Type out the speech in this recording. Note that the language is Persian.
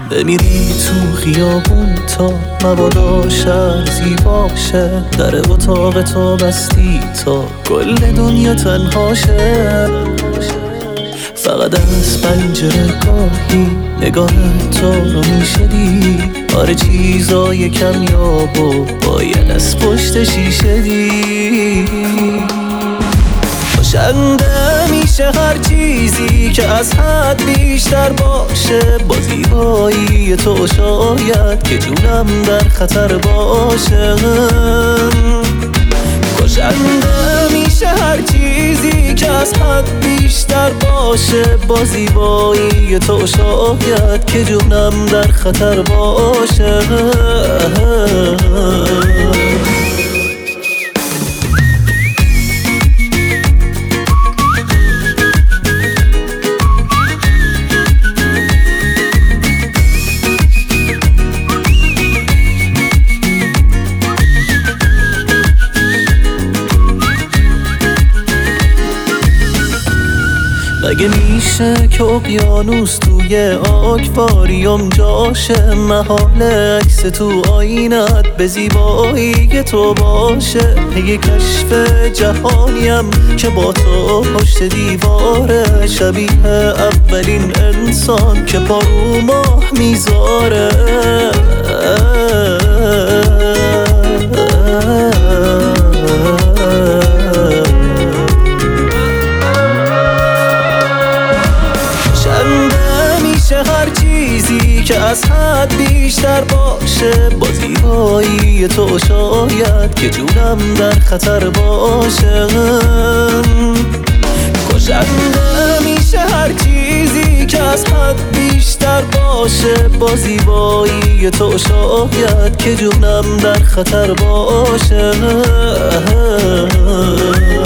بمیری تو خیابون تا مبادا شهر زیباشه. در اتاق تو بستی تا کل دنیا تنهاشه. فقط از پنجره گاهی نگاه تو رو میشدی. آره چیزای کمیابو باید از پشت شیشه دی. خوشنده میشه هر چیزی که از حد بیشتر باشه. با زیبایی تو شاید که جونم در خطر باشه. خوشنده میشه هر چیزی که از حد بیشتر باشه. با زیبایی تو شاید که جونم در خطر باشه. مگه میشه که اقیانوس توی آکواریوم جاشه؟ محال عکس تو آینت به زیبایی تو باشه. پی کشف جهانیم که با تو پشت دیواره. شبیه اولین انسان که پا رو ماه میذاره. هر چیزی که از حد بیشتر باشه. با زیبایی تو شاید که جونم در خطر باشه. کشنده میشه هر چیزی که از حد بیشتر باشه. با زیبایی تو شاید که جونم در خطر باشه.